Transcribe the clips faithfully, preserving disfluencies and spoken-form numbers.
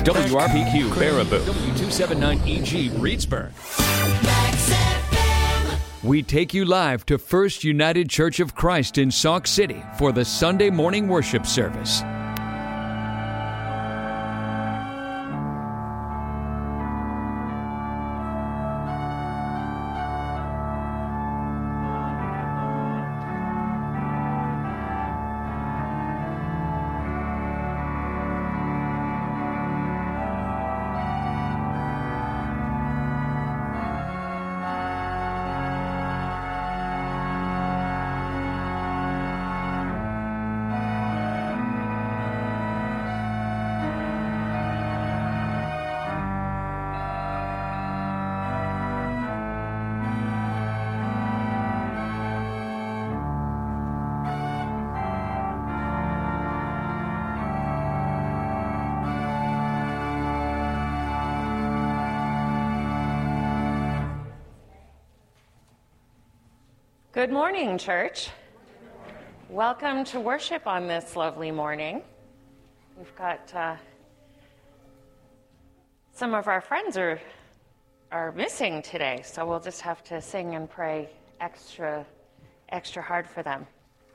W R P Q, Baraboo. W two seventy-nine E G, Reedsburg. We take you live to First United Church of Christ in Sauk City for the Sunday morning worship service. Good morning, church. Welcome to worship on this lovely morning. We've got uh, some of our friends are are missing today, so we'll just have to sing and pray extra, extra hard for them.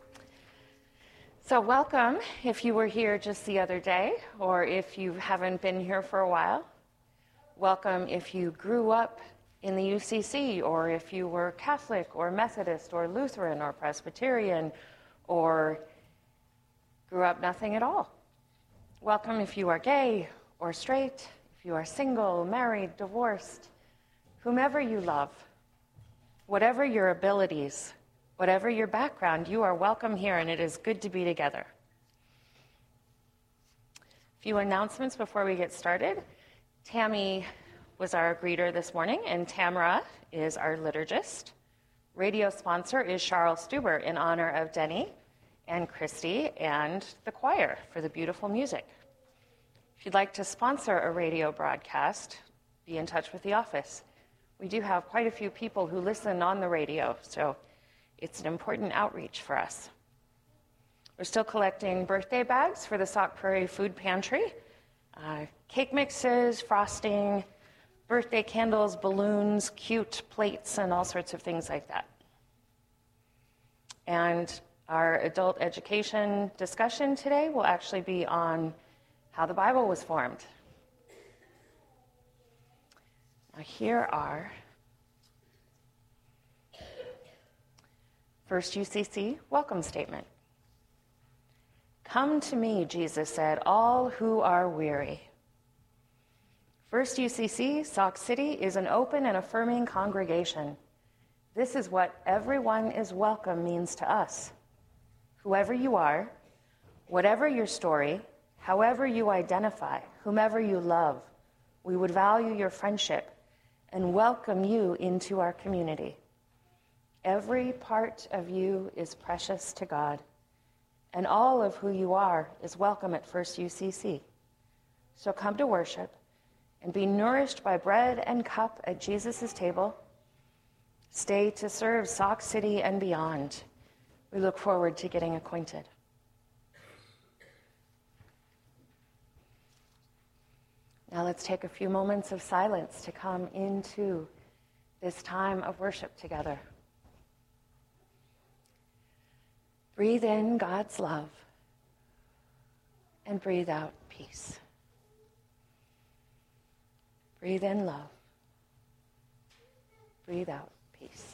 So welcome if you were here just the other day, or if you haven't been here for a while. Welcome if you grew up in the U C C, or if you were Catholic or Methodist or Lutheran or Presbyterian, or grew up nothing at all. Welcome if you are gay or straight, if you are single, married, divorced, whomever you love, whatever your abilities, whatever your background, you are welcome here, and it is good to be together. A few announcements before we get started. Tammy was our greeter this morning, and Tamara is our liturgist. Radio sponsor is Charles Stuber in honor of Denny and Christy and the choir for the beautiful music. If you'd like to sponsor a radio broadcast, be in touch with the office. We do have quite a few people who listen on the radio, so it's an important outreach for us. We're still collecting birthday bags for the Sauk Prairie Food Pantry, uh, cake mixes, frosting, birthday candles, balloons, cute plates, and all sorts of things like that. And our adult education discussion today will actually be on how the Bible was formed. Now here are First U C C welcome statement. Come to me, Jesus said, all who are weary. First U C C, Sauk City, is an open and affirming congregation. This is what everyone is welcome means to us. Whoever you are, whatever your story, however you identify, whomever you love, we would value your friendship and welcome you into our community. Every part of you is precious to God, and all of who you are is welcome at First U C C. So come to worship and be nourished by bread and cup at Jesus' table. Stay to serve Sauk City and beyond. We look forward to getting acquainted. Now let's take a few moments of silence to come into this time of worship together. Breathe in God's love and breathe out peace. Breathe in love. Breathe out peace.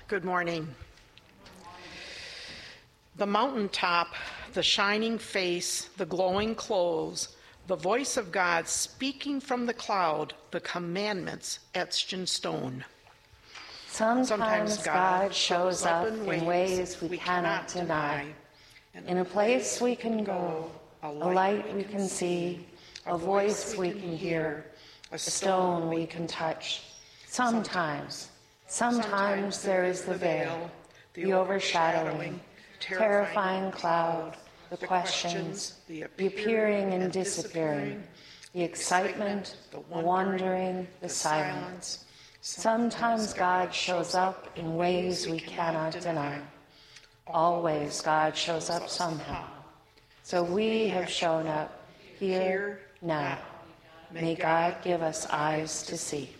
Good morning. The mountaintop, the shining face, the glowing clothes, the voice of God speaking from the cloud, the commandments etched in stone. Sometimes, Sometimes God shows up in ways, ways we, we cannot deny. In a place we can go, a light we can see, a voice we can hear, a stone we can touch. Sometimes, sometimes there is the veil, the overshadowing, terrifying cloud, the questions, the appearing and disappearing, the excitement, the wondering, the silence. Sometimes God shows up in ways we cannot deny. Always God shows up somehow. So we have shown up here now. May God give us eyes to see.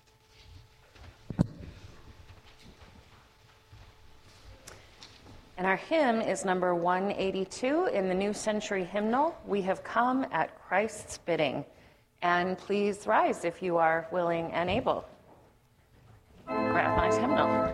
And our hymn is number one eighty-two in the New Century Hymnal, We Have Come at Christ's Bidding. And please rise if you are willing and able. Grab my hymnal.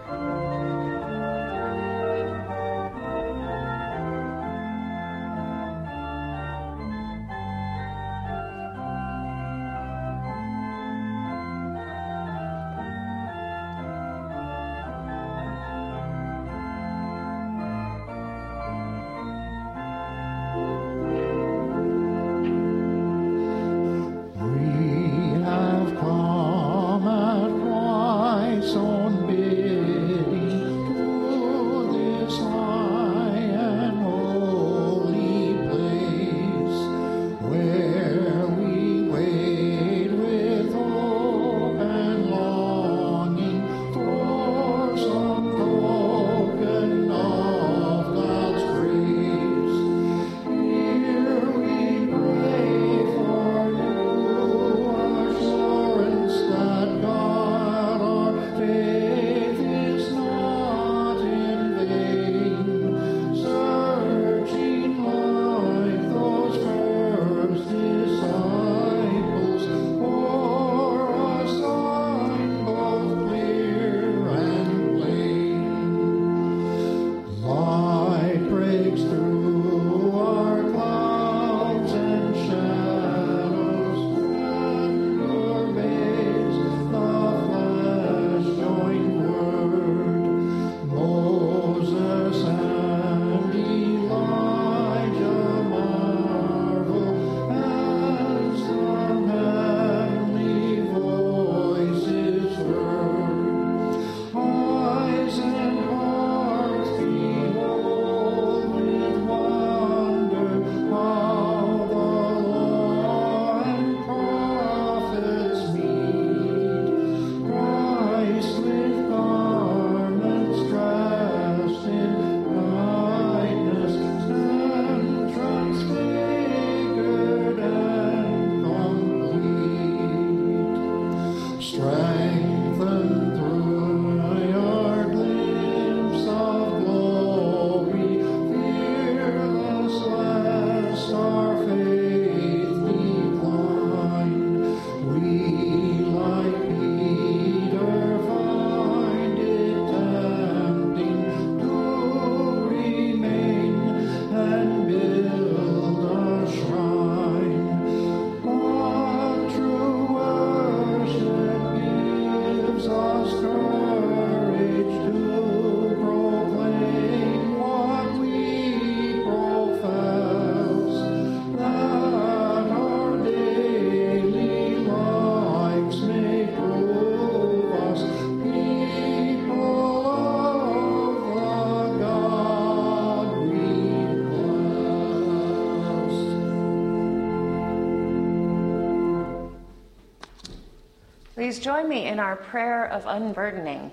Please join me in our prayer of unburdening.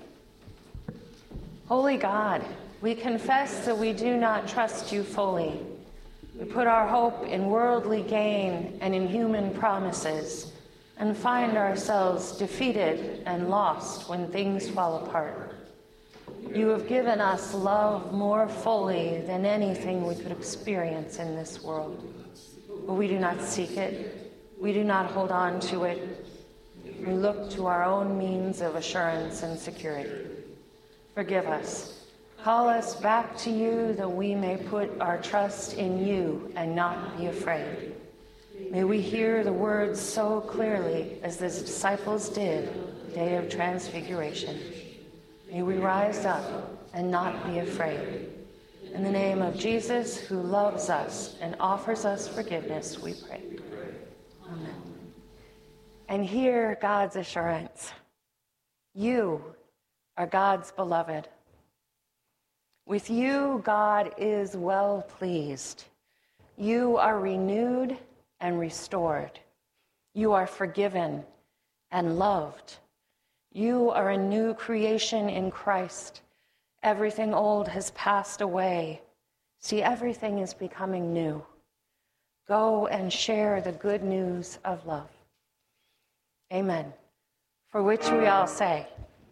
Holy God, we confess that we do not trust you fully. We put our hope in worldly gain and in human promises, and find ourselves defeated and lost when things fall apart. You have given us love more fully than anything we could experience in this world. But we do not seek it. We do not hold on to it. We look to our own means of assurance and security. Forgive us. Call us back to you that we may put our trust in you and not be afraid. May we hear the words so clearly as the disciples did the day of transfiguration. May we rise up and not be afraid. In the name of Jesus, who loves us and offers us forgiveness, we pray. Amen. And hear God's assurance. You are God's beloved. With you, God is well pleased. You are renewed and restored. You are forgiven and loved. You are a new creation in Christ. Everything old has passed away. See, everything is becoming new. Go and share the good news of love. Amen. For which we all say,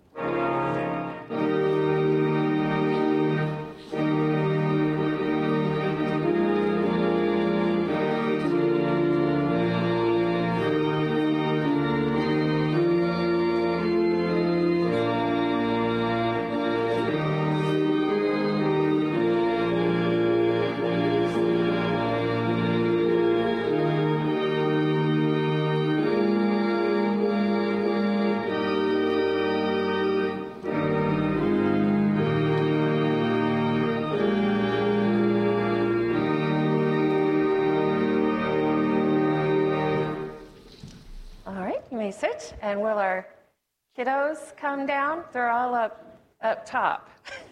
sit, and will our kiddos come down? They're all up up top.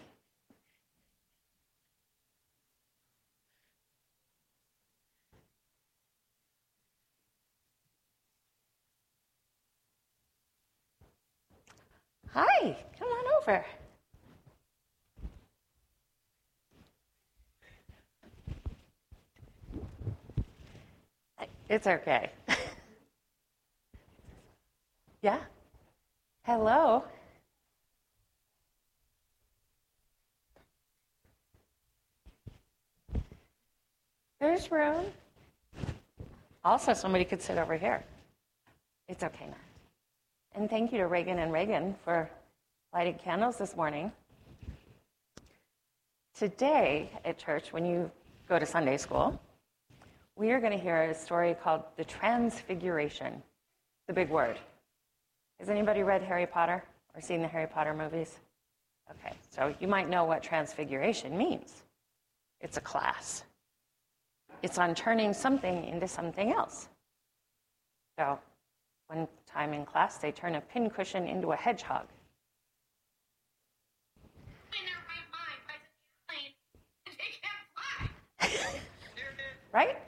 Hi, come on over. It's okay. Yeah. Hello. There's room. Also, somebody could sit over here. It's okay now. And thank you to Reagan and Reagan for lighting candles this morning. Today at church, when you go to Sunday school, we are going to hear a story called The Transfiguration, the big word. Has anybody read Harry Potter or seen the Harry Potter movies? Okay, so you might know what transfiguration means. It's a class. It's on turning something into something else. So one time in class, they turn a pincushion into a hedgehog. Right?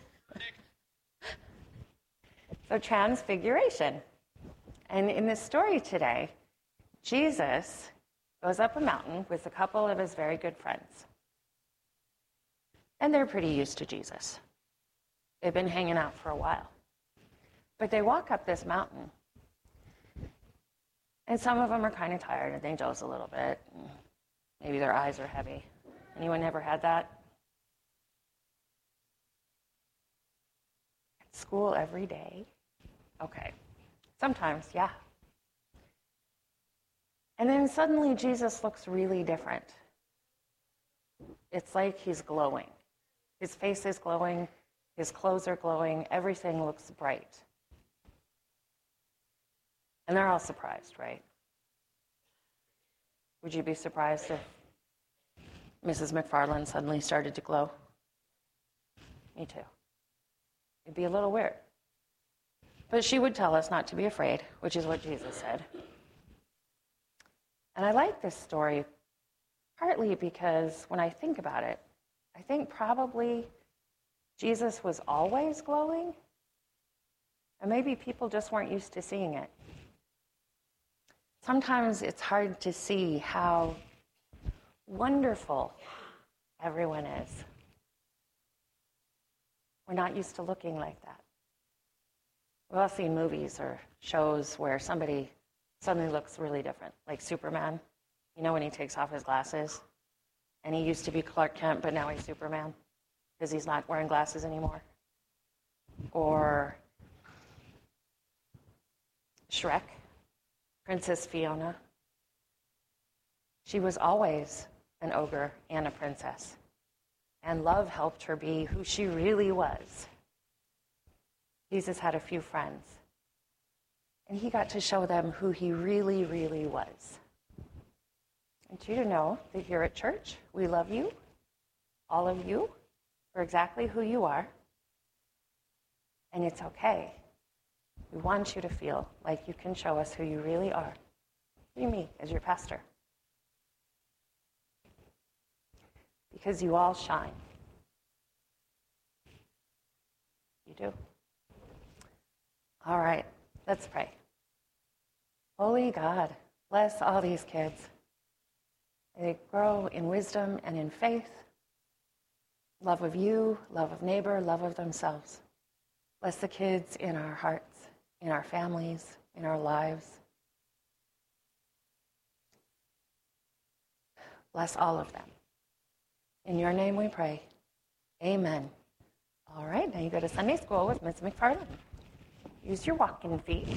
So transfiguration. And in this story today, Jesus goes up a mountain with a couple of his very good friends. And they're pretty used to Jesus. They've been hanging out for a while. But they walk up this mountain. And some of them are kind of tired and they doze a little bit. And maybe their eyes are heavy. Anyone ever had that? At school every day? Okay. Sometimes, yeah. And then suddenly Jesus looks really different. It's like he's glowing. His face is glowing. His clothes are glowing. Everything looks bright. And they're all surprised, right? Would you be surprised if Missus McFarland suddenly started to glow? Me too. It'd be a little weird. But she would tell us not to be afraid, which is what Jesus said. And I like this story partly because when I think about it, I think probably Jesus was always glowing, and maybe people just weren't used to seeing it. Sometimes it's hard to see how wonderful everyone is. We're not used to looking like that. We've all seen movies or shows where somebody suddenly looks really different, like Superman. You know, when he takes off his glasses, and he used to be Clark Kent, but now he's Superman because he's not wearing glasses anymore. Or Shrek, Princess Fiona. She was always an ogre and a princess, and love helped her be who she really was. Jesus had a few friends, and he got to show them who he really, really was. I want you to know that here at church, we love you, all of you, for exactly who you are, and it's okay. We want you to feel like you can show us who you really are. Be me as your pastor. Because you all shine. You do. All right, let's pray. Holy God, bless all these kids. May they grow in wisdom and in faith, love of you, love of neighbor, love of themselves. Bless the kids in our hearts, in our families, in our lives. Bless all of them. In your name we pray. Amen. All right, now you go to Sunday school with Miz McFarland. Use your walking feet.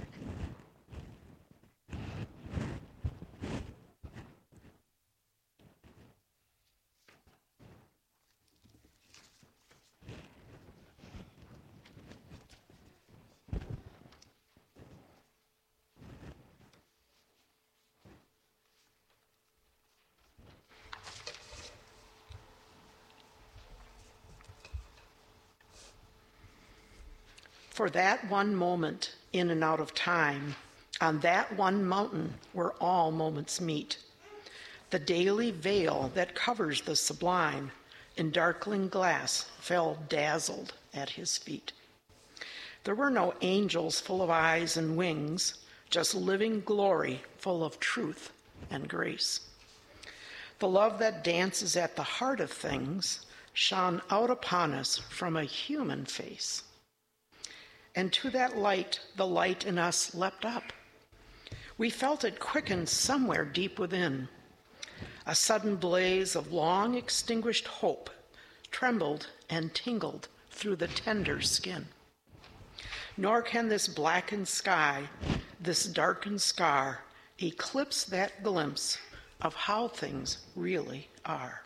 For that one moment in and out of time, on that one mountain where all moments meet, the daily veil that covers the sublime in darkling glass fell dazzled at his feet. There were no angels full of eyes and wings, just living glory full of truth and grace. The love that dances at the heart of things shone out upon us from a human face. And to that light, the light in us leapt up. We felt it quicken somewhere deep within. A sudden blaze of long extinguished hope trembled and tingled through the tender skin. Nor can this blackened sky, this darkened scar, eclipse that glimpse of how things really are.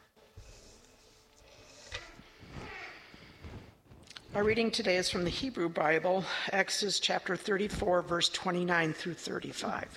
Our reading today is from the Hebrew Bible, Exodus chapter thirty-four, verse twenty-nine through thirty-five.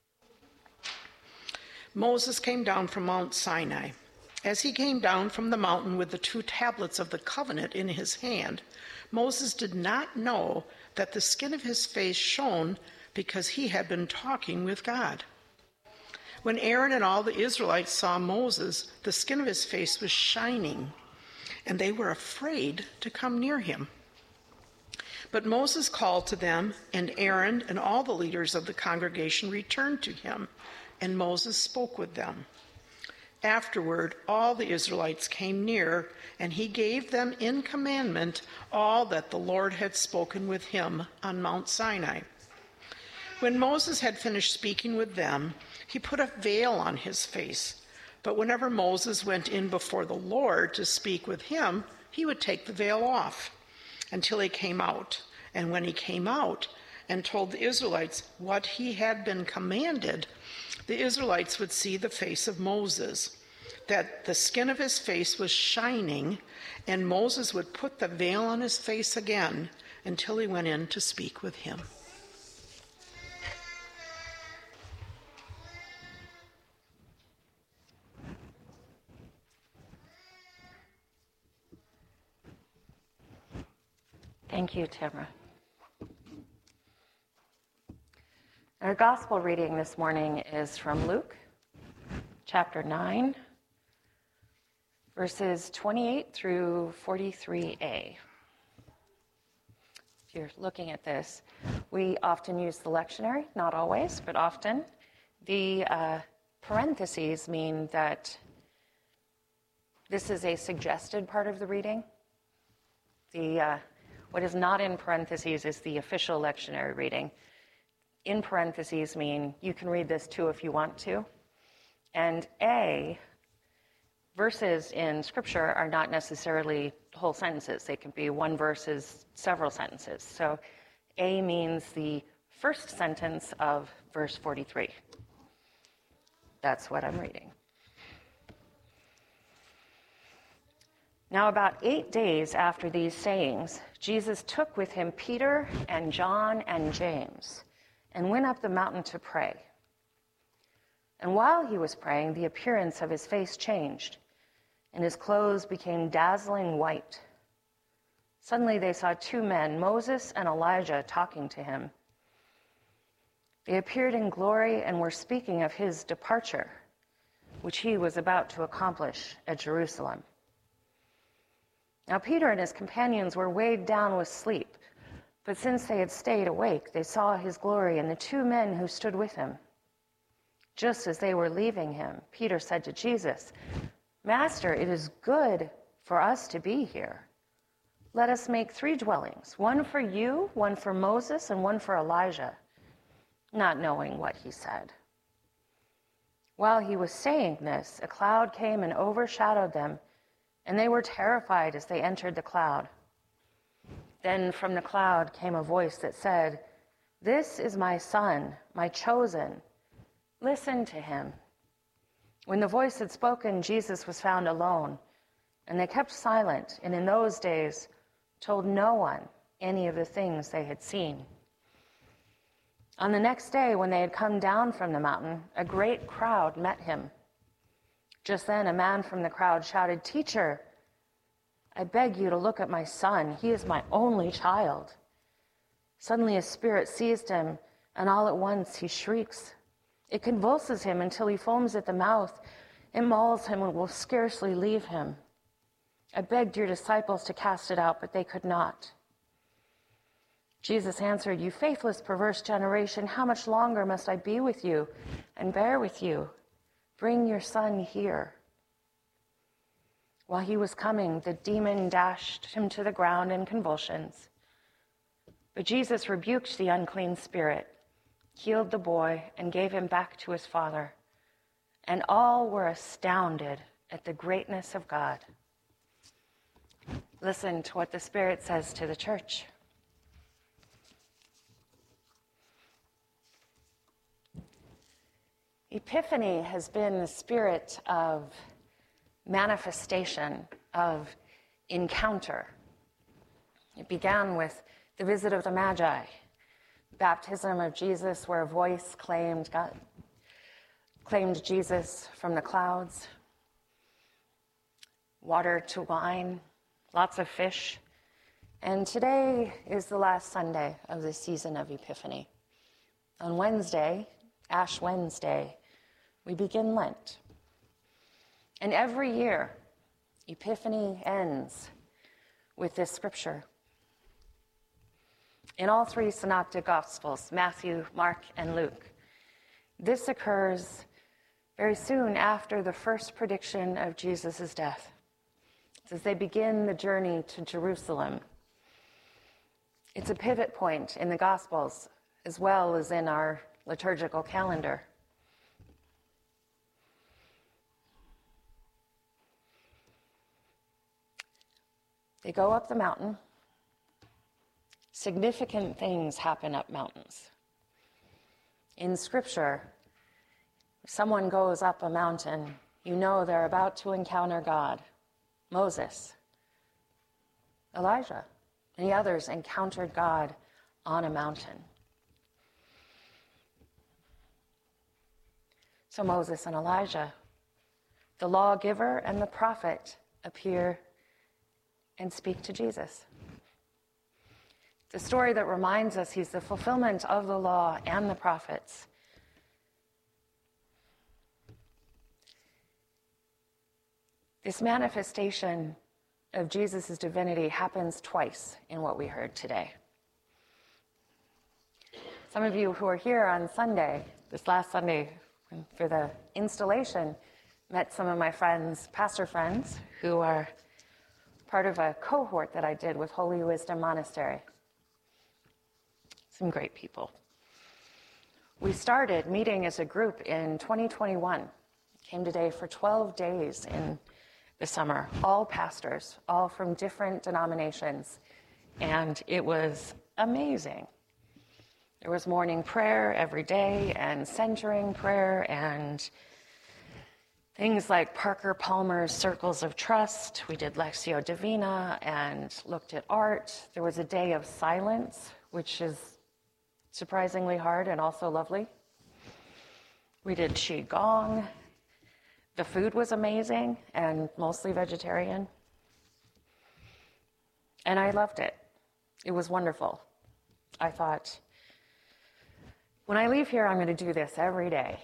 Moses came down from Mount Sinai. As he came down from the mountain with the two tablets of the covenant in his hand, Moses did not know that the skin of his face shone because he had been talking with God. When Aaron and all the Israelites saw Moses, the skin of his face was shining, and they were afraid to come near him. But Moses called to them, and Aaron and all the leaders of the congregation returned to him, and Moses spoke with them. Afterward, all the Israelites came near, and he gave them in commandment all that the Lord had spoken with him on Mount Sinai. When Moses had finished speaking with them, he put a veil on his face. But whenever Moses went in before the Lord to speak with him, he would take the veil off until he came out. And when he came out and told the Israelites what he had been commanded, the Israelites would see the face of Moses, that the skin of his face was shining, and Moses would put the veil on his face again until he went in to speak with him. Thank you, Tamara. Our gospel reading this morning is from Luke, chapter nine, verses twenty-eight through forty-three a. If you're looking at this, we often use the lectionary, not always, but often. The uh, parentheses mean that this is a suggested part of the reading. The uh, What is not in parentheses is the official lectionary reading. In parentheses mean you can read this too if you want to. And A, verses in Scripture are not necessarily whole sentences. They can be one verse is several sentences. So A means the first sentence of verse forty-three. That's what I'm reading. Now, about eight days after these sayings, Jesus took with him Peter and John and James and went up the mountain to pray. And while he was praying, the appearance of his face changed, and his clothes became dazzling white. Suddenly they saw two men, Moses and Elijah, talking to him. They appeared in glory and were speaking of his departure, which he was about to accomplish at Jerusalem. Now Peter and his companions were weighed down with sleep, but since they had stayed awake, they saw his glory and the two men who stood with him. Just as they were leaving him, Peter said to Jesus, "Master, it is good for us to be here. Let us make three dwellings, one for you, one for Moses, and one for Elijah," not knowing what he said. While he was saying this, a cloud came and overshadowed them, and they were terrified as they entered the cloud. Then from the cloud came a voice that said, "This is my son, my chosen. Listen to him." When the voice had spoken, Jesus was found alone, and they kept silent, and in those days told no one any of the things they had seen. On the next day, when they had come down from the mountain, a great crowd met him. Just then, a man from the crowd shouted, "Teacher, I beg you to look at my son. He is my only child." Suddenly a spirit seized him, and all at once he shrieks. It convulses him until he foams at the mouth. It mauls him and will scarcely leave him. I begged your disciples to cast it out, but they could not. Jesus answered, "You faithless, perverse generation, how much longer must I be with you and bear with you? Bring your son here." While he was coming, the demon dashed him to the ground in convulsions. But Jesus rebuked the unclean spirit, healed the boy, and gave him back to his father. And all were astounded at the greatness of God. Listen to what the Spirit says to the church. Epiphany has been the spirit of manifestation, of encounter. It began with the visit of the Magi, baptism of Jesus, where a voice claimed God, claimed Jesus from the clouds, water to wine, lots of fish. And today is the last Sunday of the season of Epiphany. On Wednesday, Ash Wednesday, we begin Lent. And every year, Epiphany ends with this scripture. In all three synoptic gospels, Matthew, Mark, and Luke, this occurs very soon after the first prediction of Jesus' death. It's as they begin the journey to Jerusalem. It's a pivot point in the gospels as well as in our liturgical calendar. They go up the mountain. Significant things happen up mountains. In Scripture, if someone goes up a mountain, you know they're about to encounter God. Moses, Elijah, and the others encountered God on a mountain. So Moses and Elijah, the lawgiver and the prophet, appear and speak to Jesus. It's a story that reminds us he's the fulfillment of the law and the prophets. This manifestation of Jesus' divinity happens twice in what we heard today. Some of you who are here on Sunday, this last Sunday for the installation, met some of my friends, pastor friends, who are part of a cohort that I did with Holy Wisdom Monastery. Some great people. We started meeting as a group in twenty twenty-one. Came today for twelve days in the summer, all pastors, all from different denominations, and it was amazing. There was morning prayer every day and centering prayer and Things like Parker Palmer's Circles of Trust. We did Lectio Divina and looked at art. There was a day of silence, which is surprisingly hard and also lovely. We did Qigong. The food was amazing and mostly vegetarian. And I loved it. It was wonderful. I thought, when I leave here, I'm going to do this every day.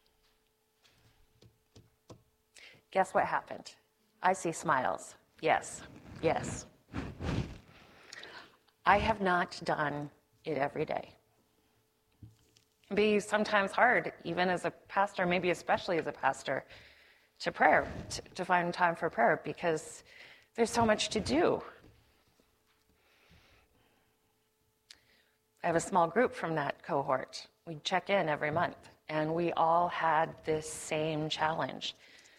Guess what happened? I see smiles. Yes, yes. I have not done it every day. It can be sometimes hard, even as a pastor, maybe especially as a pastor, to prayer, to, to find time for prayer, because there's so much to do. I have a small group from that cohort. We check in every month, and we all had this same challenge.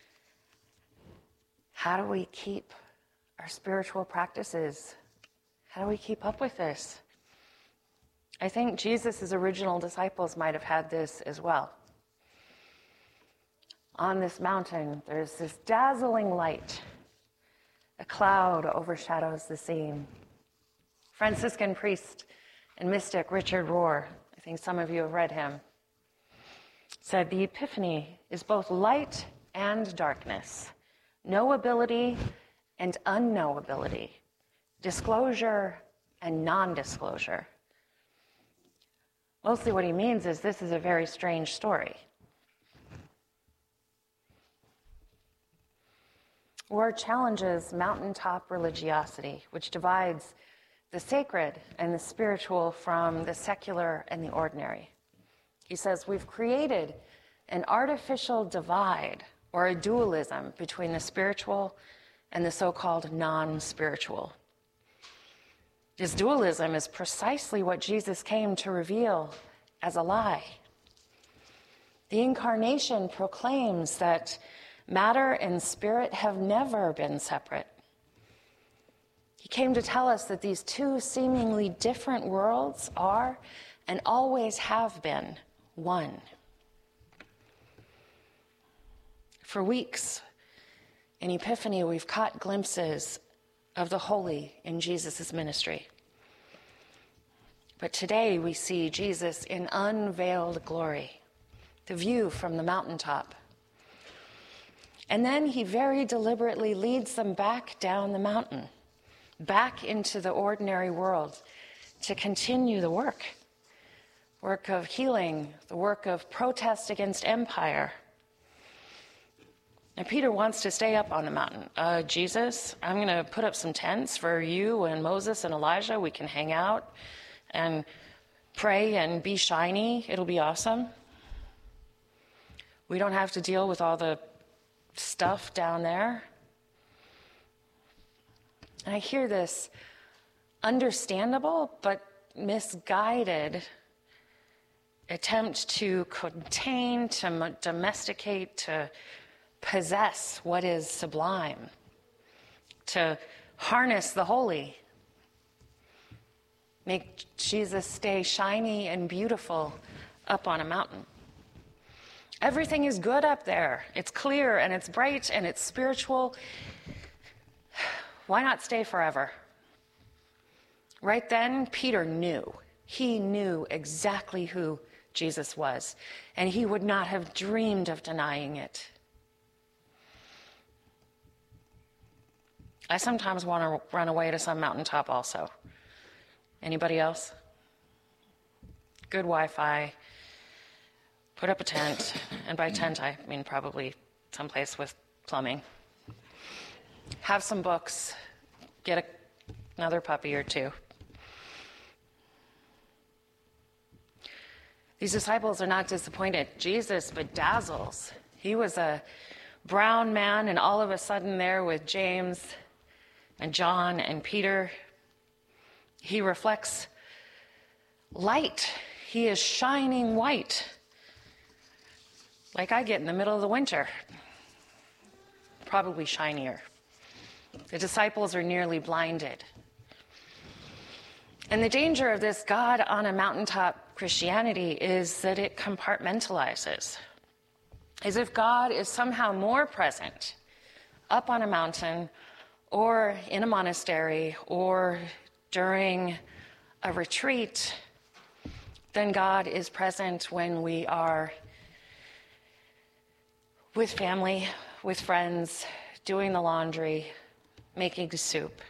How do we keep our spiritual practices? How do we keep up with this? I think Jesus' original disciples might have had this as well. On this mountain, there's this dazzling light. A cloud overshadows the scene. Franciscan priest and mystic Richard Rohr, I think some of you have read him, said the Epiphany is both light and darkness, knowability and unknowability, disclosure and non-disclosure. Mostly what he means is this is a very strange story. Rohr challenges mountaintop religiosity, which divides the sacred and the spiritual from the secular and the ordinary. He says we've created an artificial divide or a dualism between the spiritual and the so-called non-spiritual. This dualism is precisely what Jesus came to reveal as a lie. The incarnation proclaims that matter and spirit have never been separate. He came to tell us that these two seemingly different worlds are and always have been one. For weeks in Epiphany, we've caught glimpses of the holy in Jesus' ministry. But today we see Jesus in unveiled glory, the view from the mountaintop. And then he very deliberately leads them back down the mountain, back into the ordinary world to continue the work, work of healing, the work of protest against empire. And Peter wants to stay up on the mountain. Uh, Jesus, I'm going to put up some tents for you and Moses and Elijah. We can hang out and pray and be shiny. It'll be awesome. We don't have to deal with all the stuff down there. And I hear this understandable but misguided attempt to contain, to domesticate, to possess what is sublime, to harness the holy, make Jesus stay shiny and beautiful up on a mountain. Everything is good up there. It's clear and it's bright and it's spiritual. Why not stay forever? Right then, Peter knew. He knew exactly who Jesus was, and he would not have dreamed of denying it. I sometimes want to run away to some mountaintop also. Anybody else? Good Wi-Fi. Put up a tent, and by tent I mean probably someplace with plumbing. Have some books. Get a, another puppy or two. These disciples are not disappointed. Jesus bedazzles. He was a brown man, and all of a sudden there with James and John and Peter, he reflects light. He is shining white, like I get in the middle of the winter, probably shinier. The disciples are nearly blinded. And the danger of this God on a mountaintop Christianity is that it compartmentalizes. as if God is somehow more present up on a mountain or in a monastery or during a retreat than God is present when we are with family, with friends, doing the laundry, making soup.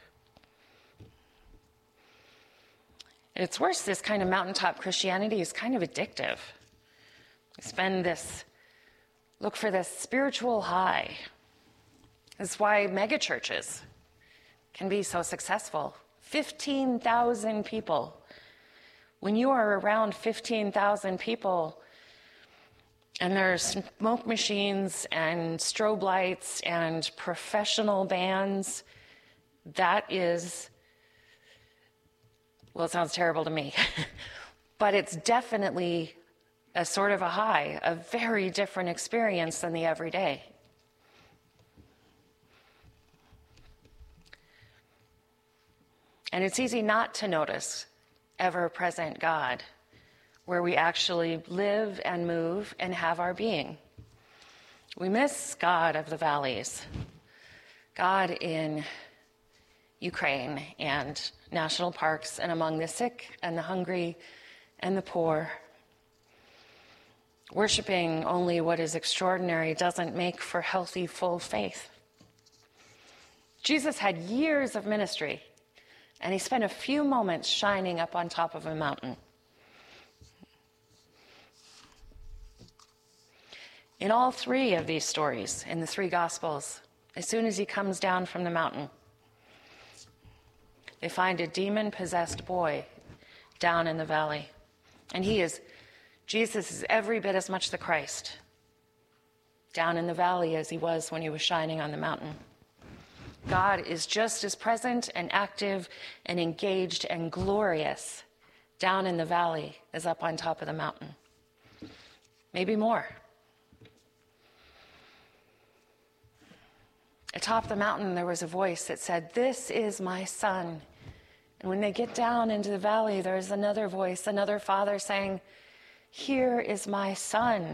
It's worse, this kind of mountaintop Christianity is kind of addictive. We spend this, look for this spiritual high. That's why megachurches can be so successful. fifteen thousand people. When you are around fifteen thousand people, and there's smoke machines and strobe lights and professional bands, that is, well, it sounds terrible to me, but it's definitely a sort of a high, a very different experience than the everyday. And it's easy not to notice ever-present God, where we actually live and move and have our being. We miss God of the valleys, God in Ukraine and national parks and among the sick and the hungry and the poor. Worshipping only what is extraordinary doesn't make for healthy, full faith. Jesus had years of ministry, and he spent a few moments shining up on top of a mountain. In all three of these stories, in the three Gospels, as soon as he comes down from the mountain, they find a demon-possessed boy down in the valley. And he is, Jesus is every bit as much the Christ down in the valley as he was when he was shining on the mountain. God is just as present and active and engaged and glorious down in the valley as up on top of the mountain. Maybe more. Atop the mountain, there was a voice that said, "This is my son." And when they get down into the valley, there's another voice, another father saying, "Here is my son."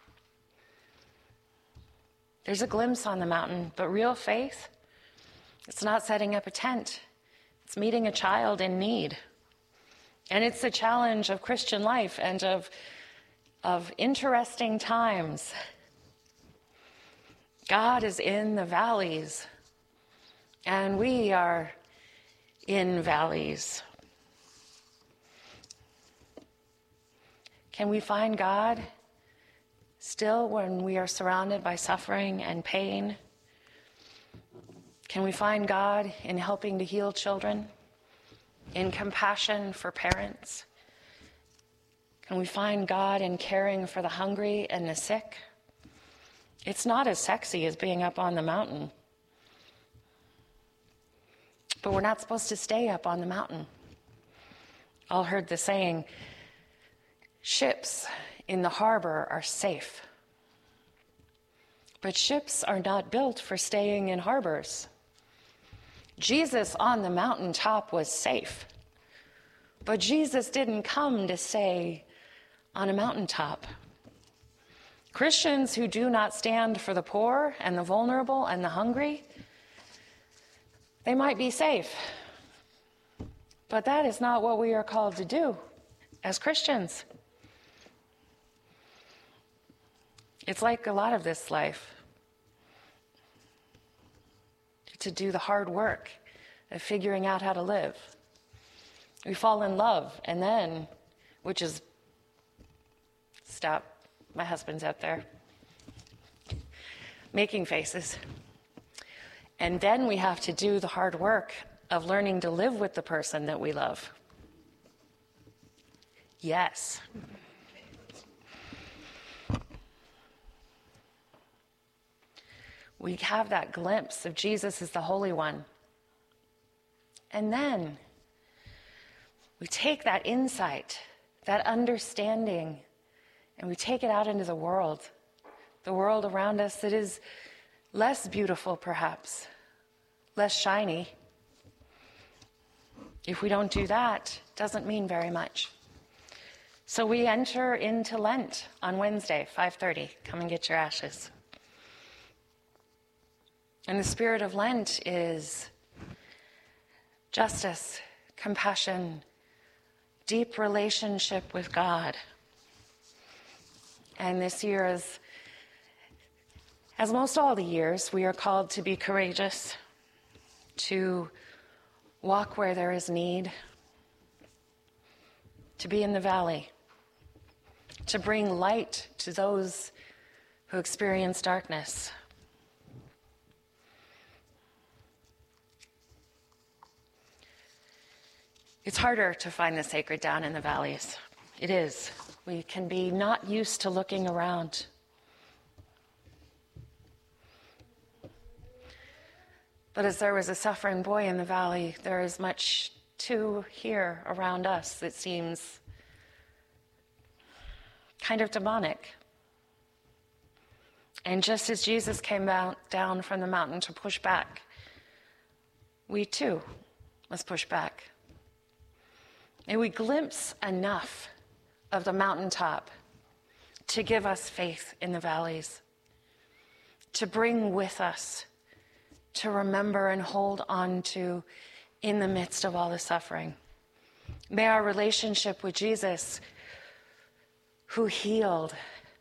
There's a glimpse on the mountain, but real faith, it's not setting up a tent. It's meeting a child in need. And it's the challenge of Christian life and of, of interesting times. God is in the valleys, and we are in valleys. Can we find God still when we are surrounded by suffering and pain? Can we find God in helping to heal children, in compassion for parents? Can we find God in caring for the hungry and the sick? It's not as sexy as being up on the mountain. But we're not supposed to stay up on the mountain. All heard the saying, ships in the harbor are safe. But ships are not built for staying in harbors. Jesus on the mountaintop was safe. But Jesus didn't come to stay on a mountaintop. Christians who do not stand for the poor and the vulnerable and the hungry, they might be safe. But that is not what we are called to do as Christians. It's like a lot of this life, to do the hard work of figuring out how to live. We fall in love, and then, which is, stop, my husband's out there making faces. And then we have to do the hard work of learning to live with the person that we love. Yes. We have that glimpse of Jesus as the Holy One. And then we take that insight, that understanding, and we take it out into the world, the world around us that is less beautiful, perhaps, less shiny. If we don't do that, it doesn't mean very much. So we enter into Lent on Wednesday, five thirty. Come and get your ashes. And the spirit of Lent is justice, compassion, deep relationship with God. And this year, as, as most all the years, we are called to be courageous, to walk where there is need, to be in the valley, to bring light to those who experience darkness. It's harder to find the sacred down in the valleys. It is. We can be not used to looking around. But as there was a suffering boy in the valley, there is much too here around us that seems kind of demonic. And just as Jesus came out, down from the mountain to push back, we too must push back. May we glimpse enough of the mountaintop to give us faith in the valleys, to bring with us, to remember and hold on to in the midst of all the suffering. May our relationship with Jesus, who healed,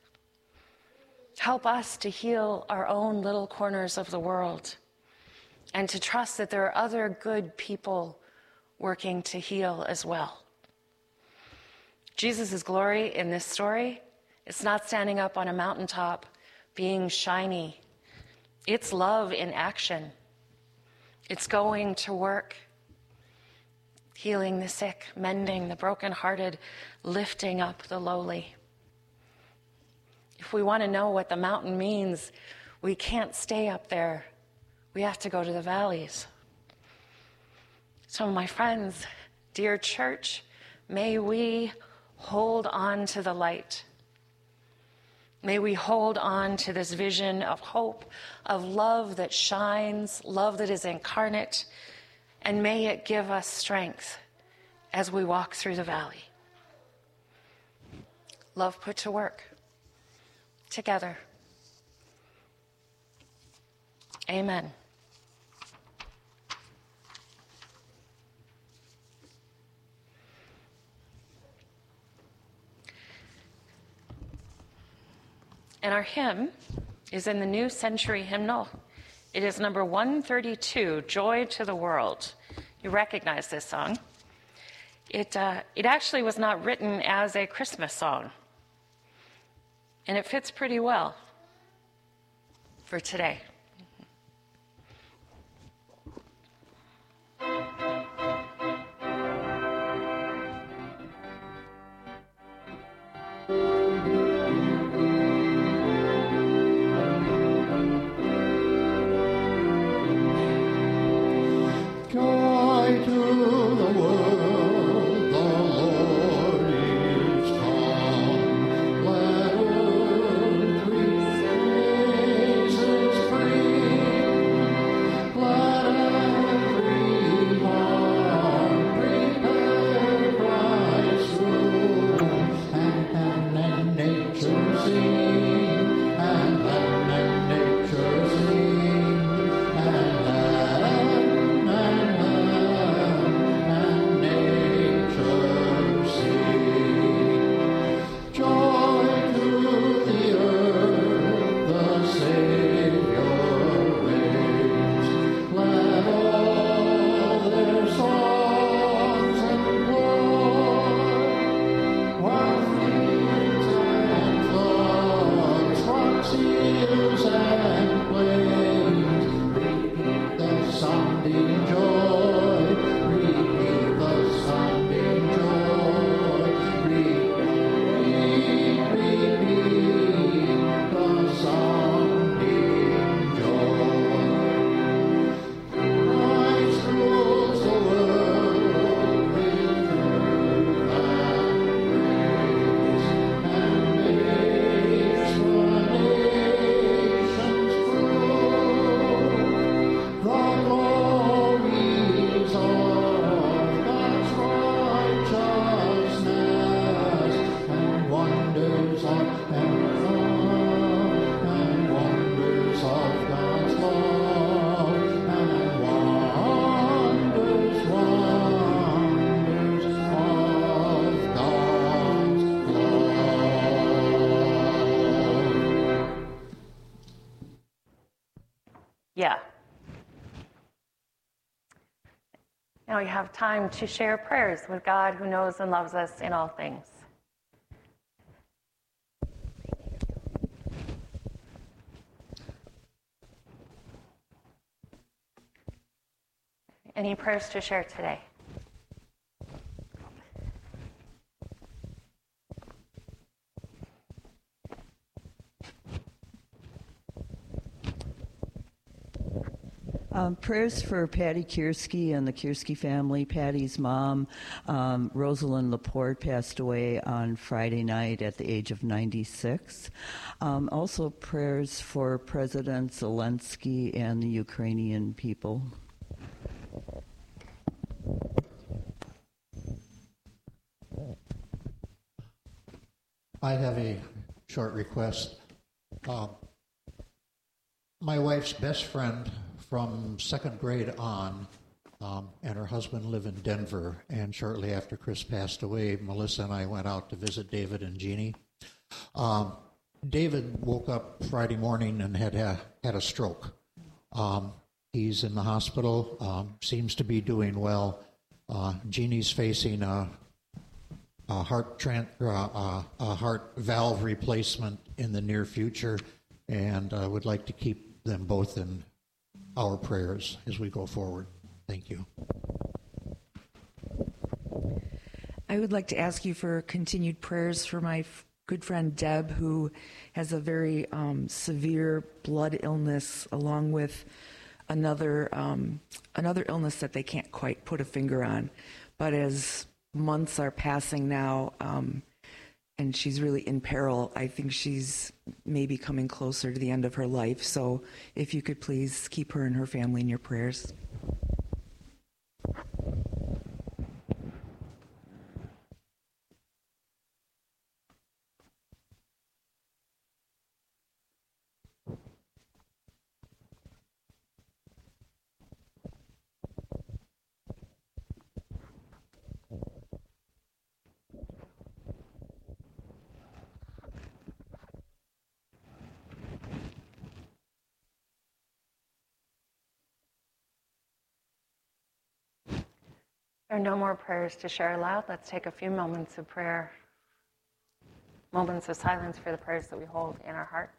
help us to heal our own little corners of the world and to trust that there are other good people working to heal as well. Jesus' glory in this story, it's not standing up on a mountaintop being shiny. It's love in action. It's going to work, healing the sick, mending the brokenhearted, lifting up the lowly. If we want to know what the mountain means, we can't stay up there. We have to go to the valleys. So my friends, dear church, may we hold on to the light. May we hold on to this vision of hope, of love that shines, love that is incarnate, and may it give us strength as we walk through the valley. Love put to work, together. Amen. And our hymn is in the New Century Hymnal. It is number one thirty-two, Joy to the World. You recognize this song. It, uh, it actually was not written as a Christmas song. And it fits pretty well for today. Praise Yeah. Now we have time to share prayers with God who knows and loves us in all things. Any prayers to share today? Um, prayers for Patty Kiersky and the Kiersky family. Patty's mom, um, Rosalind Laporte, passed away on Friday night at the age of ninety-six. Um, also prayers for President Zelensky and the Ukrainian people. I have a short request. Uh, my wife's best friend from second grade on um, and her husband live in Denver, and shortly after Chris passed away, Melissa and I went out to visit David and Jeannie. Um, David woke up Friday morning and had a, had a stroke. Um, he's in the hospital, um, seems to be doing well. Uh, Jeannie's facing a A heart tran- uh, uh, a heart valve replacement in the near future, and I uh, would like to keep them both in our prayers as we go forward. Thank you. I would like to ask you for continued prayers for my f- good friend Deb, who has a very um, severe blood illness, along with another um, another illness that they can't quite put a finger on. But as months are passing now, um, and she's really in peril, I think she's maybe coming closer to the end of her life. So if you could please keep her and her family in your prayers. There are no more prayers to share aloud. Let's take a few moments of prayer, moments of silence for the prayers that we hold in our hearts.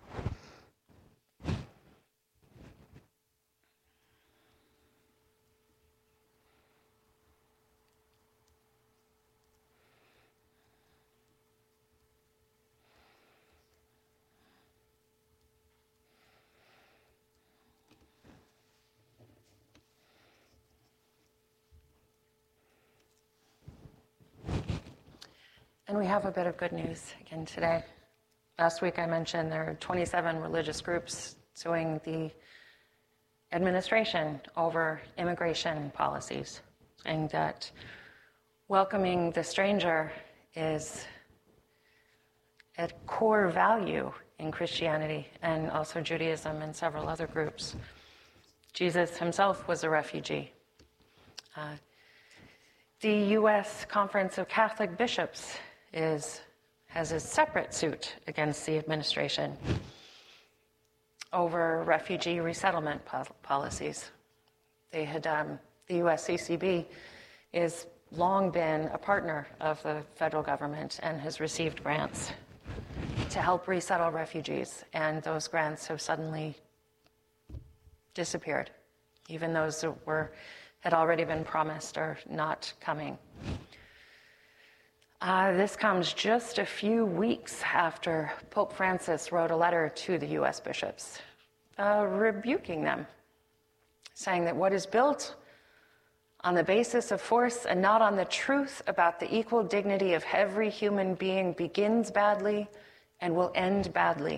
And we have a bit of good news again today. Last week I mentioned there are twenty-seven religious groups suing the administration over immigration policies, saying that welcoming the stranger is a core value in Christianity and also Judaism and several other groups. Jesus himself was a refugee. Uh, the U S Conference of Catholic Bishops is has a separate suit against the administration over refugee resettlement po- policies. They had um, the U S C C B has long been a partner of the federal government and has received grants to help resettle refugees, and those grants have suddenly disappeared. Even those that were had already been promised are not coming. Uh, this comes just a few weeks after Pope Francis wrote a letter to the U S bishops, uh, rebuking them, saying that what is built on the basis of force and not on the truth about the equal dignity of every human being begins badly and will end badly.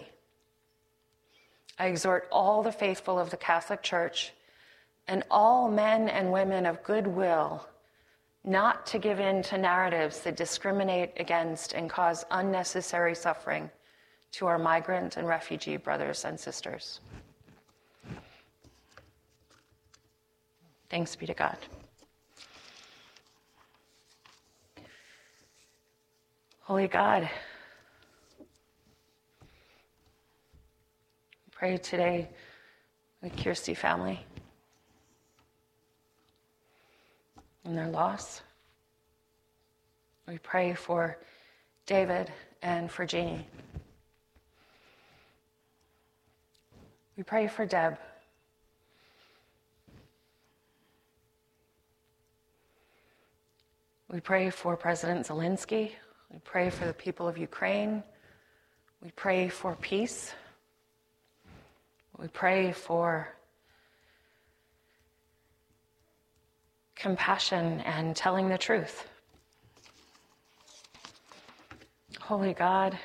I exhort all the faithful of the Catholic Church and all men and women of goodwill not to give in to narratives that discriminate against and cause unnecessary suffering to our migrant and refugee brothers and sisters. Thanks be to God. Holy God, pray today the Kirsty family and their loss. We pray for David and for Jeannie. We pray for Deb. We pray for President Zelensky. We pray for the people of Ukraine. We pray for peace. We pray for compassion and telling the truth. Holy God,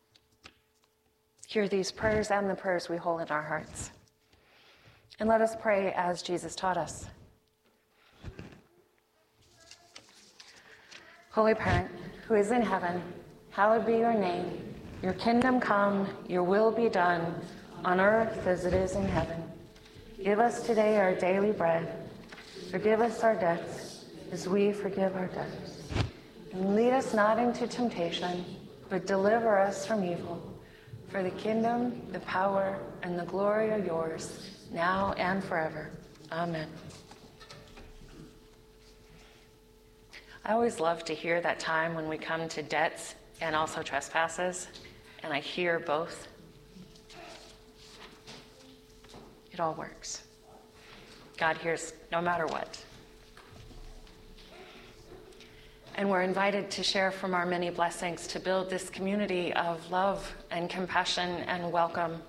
hear these prayers and the prayers we hold in our hearts. And let us pray as Jesus taught us. Holy Parent, who is in heaven, hallowed be your name. Your kingdom come, your will be done, on earth as it is in heaven. Give us today our daily bread. Forgive us our debts, as we forgive our debtors. And lead us not into temptation, but deliver us from evil. For the kingdom, the power, and the glory are yours, now and forever. Amen. I always love to hear that time when we come to debts and also trespasses, and I hear both. It all works. God hears no matter what. And we're invited to share from our many blessings to build this community of love and compassion and welcome.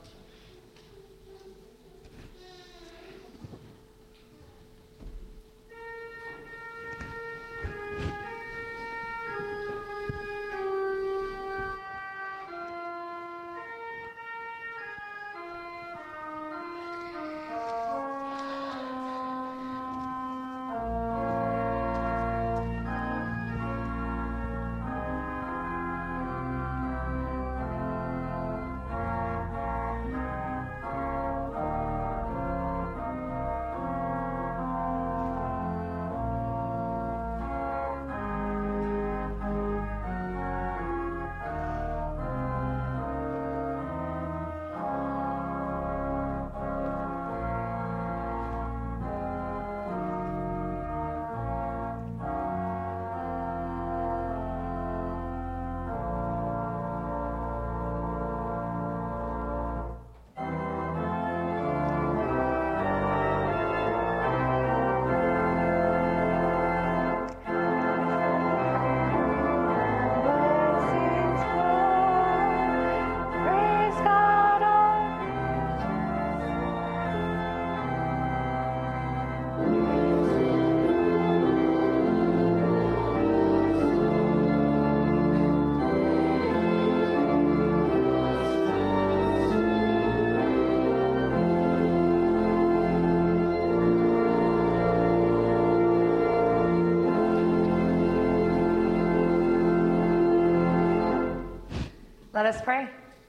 Let us pray.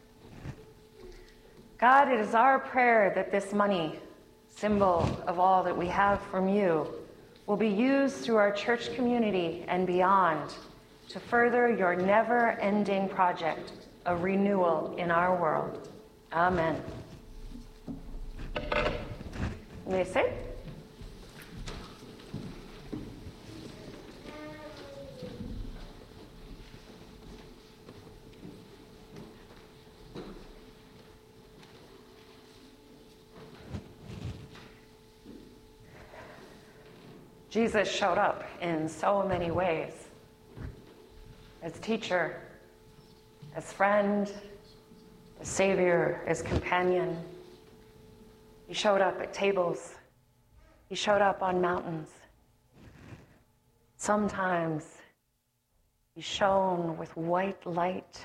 God, it is our prayer that this money, symbol of all that we have from you, will be used through our church community and beyond to further your never-ending project of renewal in our world. Amen. You may sit. Jesus showed up in so many ways. As teacher, as friend, as savior, as companion. He showed up at tables. He showed up on mountains. Sometimes he shone with white light.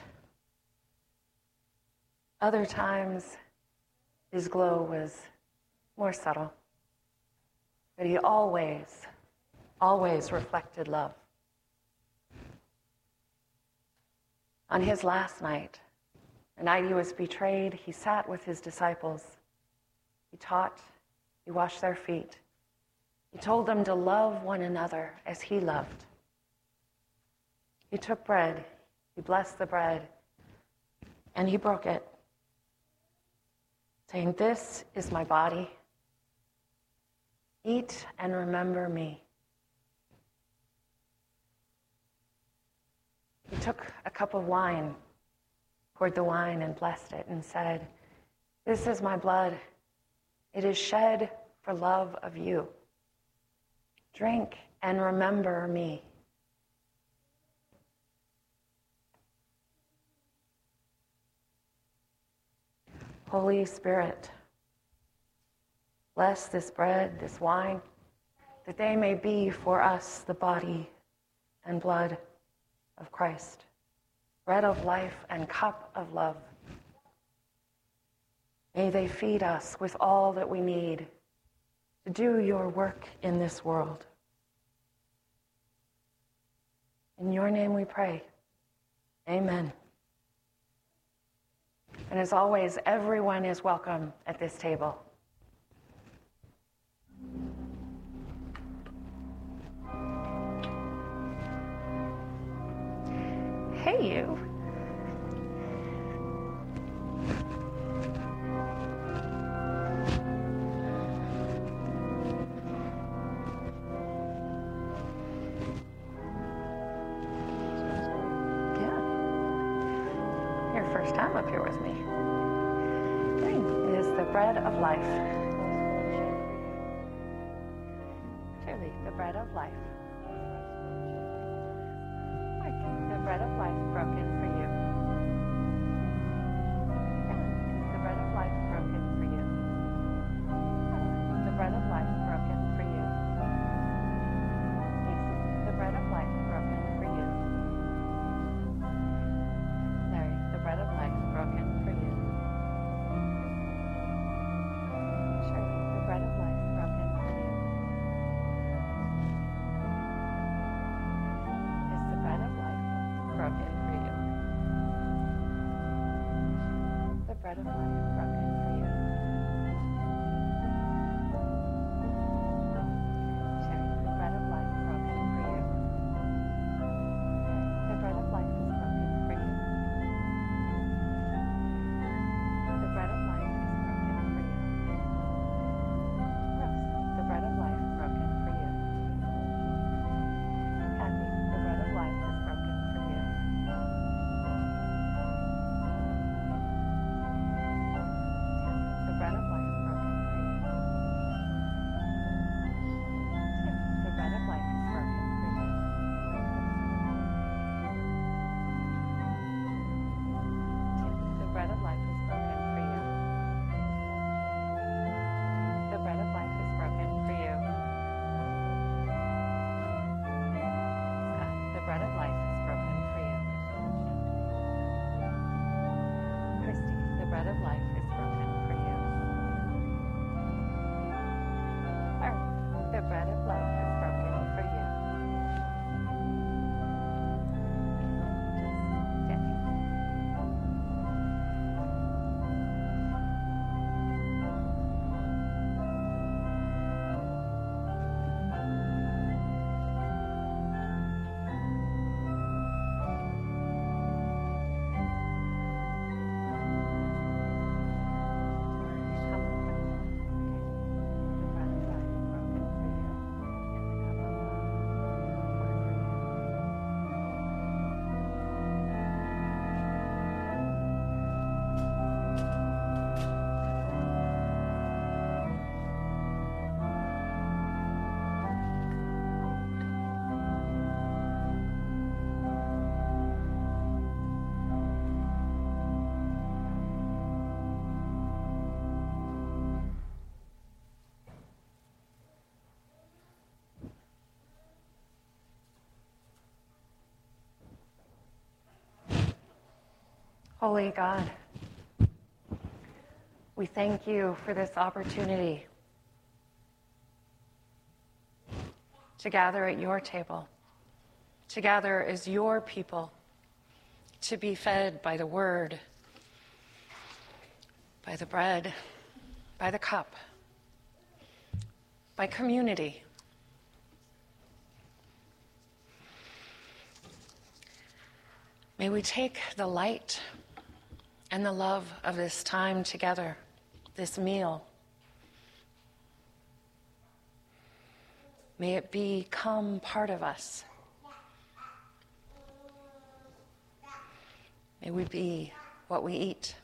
Other times his glow was more subtle. But he always, always reflected love. On his last night, the night he was betrayed, he sat with his disciples. He taught, he washed their feet. He told them to love one another as he loved. He took bread, he blessed the bread, and he broke it. saying, "This is my body. Eat and remember me." He took a cup of wine, poured the wine and blessed it and said, "This is my blood. It is shed for love of you. Drink and remember me." Holy Spirit, bless this bread, this wine, that they may be for us the body and blood of Christ, bread of life and cup of love. May they feed us with all that we need to do your work in this world. In your name we pray. Amen. And as always, everyone is welcome at this table. Hey, you. First time up here with me. It is the bread of life. Truly, the bread of life. The bread of life broken for you. The bread of life broken for you. The bread of life broken for you. The bread of life broken for you. The bread of life broken for you. Sure, the bread of life broken for you. Is the bread of life broken for you? The bread of life broken for you. Sure, the bread of life broken for you. The bread of life is broken for you. The bread of life is broken for you. Rose, the bread of life broken for you. Kathy, the bread of life is broken for you. Tim, the bread of life broken for you. Tim, the bread of life is broken for you. Tim, the bread of life is broken for you. The bread of life is broken for you. Scott, the bread of life is broken for you. Christy, the bread of life is broken for you. Earth, the bread of life is broken for you. Just Jenny. Holy God, we thank you for this opportunity to gather at your table, to gather as your people, to be fed by the word, by the bread, by the cup, by community. May we take the light and the love of this time together this meal. May it become part of us. May we be what we eat.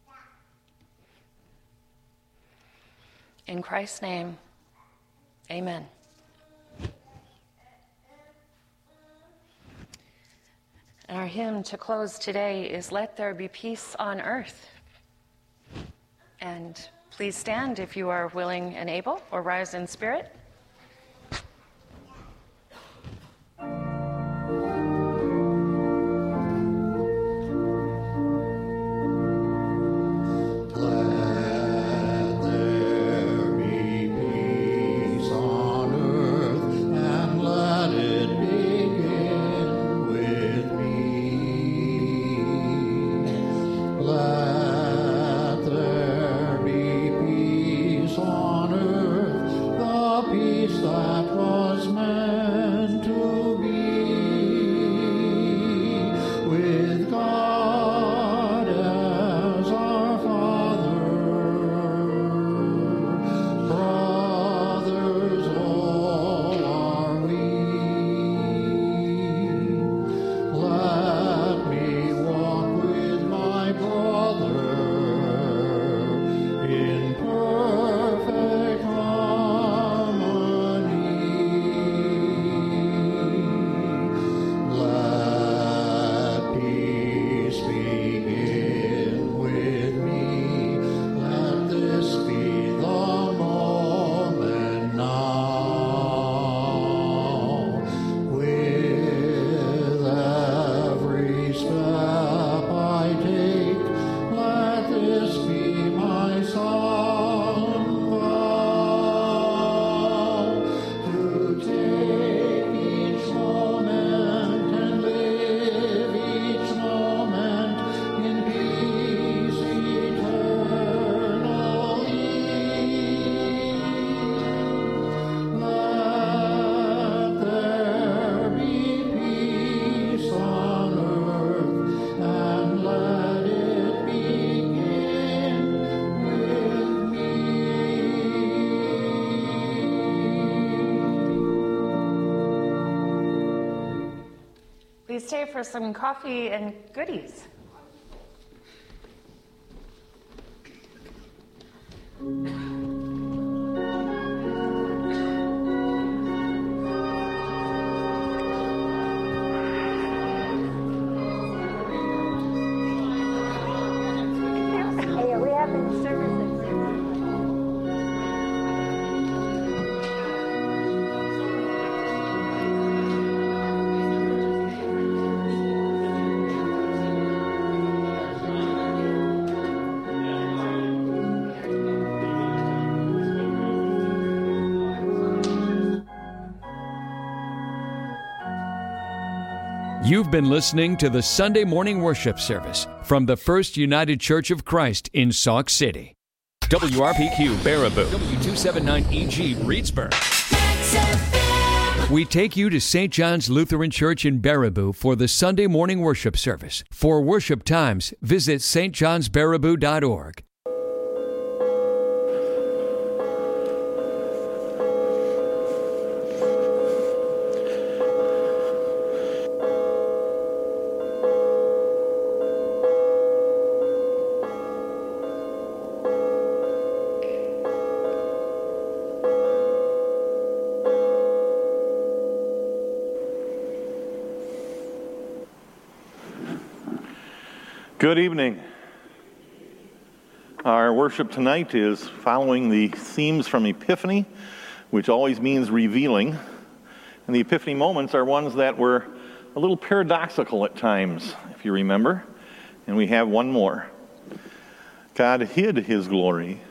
In Christ's name, amen. And our hymn to close today is Let There Be Peace on Earth. And please stand if you are willing and able, or rise in spirit. Please stay for some coffee and goodies. Hey, are we having services? You've been listening to the Sunday morning worship service from the First United Church of Christ in Sauk City. W R P Q Baraboo, W two seventy-nine E G Reedsburg. We take you to Saint John's Lutheran Church in Baraboo for the Sunday morning worship service. For worship times, visit s t johns baraboo dot org. Good evening. Our worship tonight is following the themes from Epiphany, which always means revealing. And the Epiphany moments are ones that were a little paradoxical at times, if you remember. And we have one more. God hid his glory